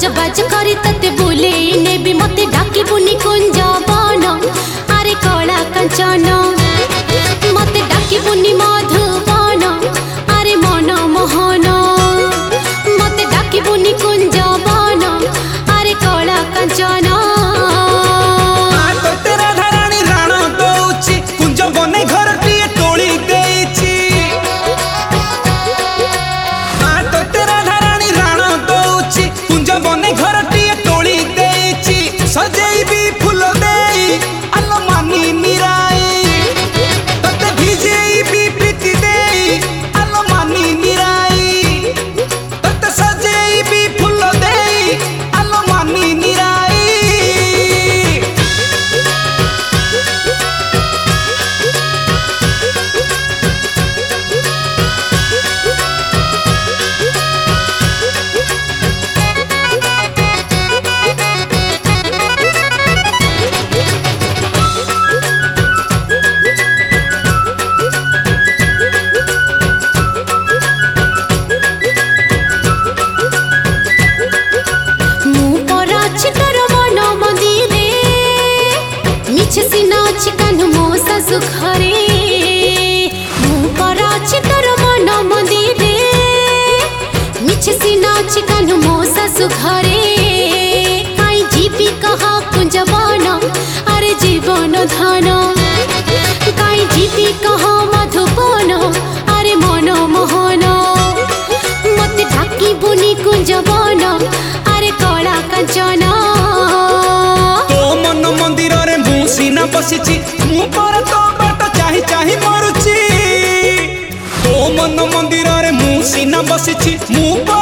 सजबाज करी तते बुले नेबी मते डाकी बुनी कुंज बन अरे कला कंचन मते डाकी बुनी मधुबन अरे मन मोहन मते डाकी बुनी कुंज बन अरे कला कंचन कान्हु मो सासु घरे तोर मन मंदिरे मिछ सिना कान्हु मो सासु घरे काई जीवी कहा कुंज बन अरे जीवन धन काई जीवी कहा मधुबन अरे मन मोहन मते ढाकी बुनी कुंज बन अरे कला कंचन सीना बसिची मु पर तो बाट चाही चाही मरुची ओ मन मंदिर रे मु सीना बसिची मु